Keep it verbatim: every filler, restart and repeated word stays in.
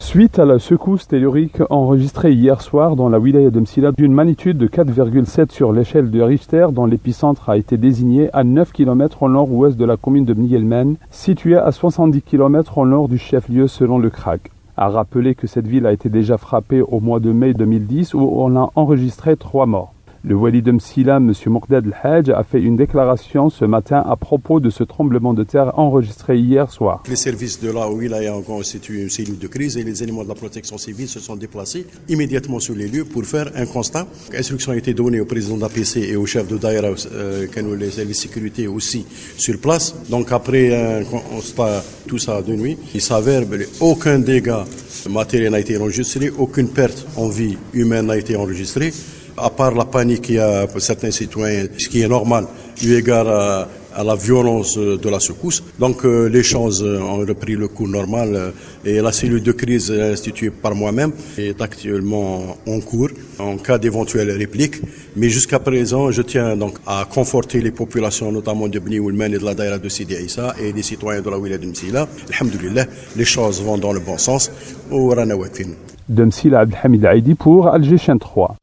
Suite à la secousse tellurique enregistrée hier soir dans la wilaya de Msila d'une magnitude de quatre virgule sept sur l'échelle de Richter, dont l'épicentre a été désigné à neuf kilomètres au nord-ouest de la commune de Bni Yelman, située à soixante-dix kilomètres au nord du chef-lieu selon le C R A C. A rappeler que cette ville a été déjà frappée au mois de mai deux mille dix où on a enregistré trois morts. Le wali de Msila, M. Moqdad El-Hajj, a fait une déclaration ce matin à propos de ce tremblement de terre enregistré hier soir. Les services de la wilaya ont constitué une cellule de crise et les éléments de la protection civile se sont déplacés immédiatement sur les lieux pour faire un constat. L'instruction a été donnée au président de l'A P C et au chef de Daïra, euh, que nous, les services de sécurité aussi sur place. Donc après un constat, tout ça de nuit, il s'avère qu'aucun dégât matériel n'a été enregistré, aucune perte en vie humaine n'a été enregistrée. À part la panique qu'il y a pour certains citoyens, ce qui est normal, eu égard à, à la violence de la secousse. Donc euh, les choses ont repris le cours normal euh, et la cellule de crise instituée par moi-même est actuellement en cours en cas d'éventuelle réplique. Mais jusqu'à présent, je tiens donc à conforter les populations, notamment de Bni Yelman et de la Daïra de Sidi Issa et les citoyens de la wilaya de Msila. Alhamdulillah, les choses vont dans le bon sens. De Msila, Abdelhamid Aïdi pour Alger Chaîne trois.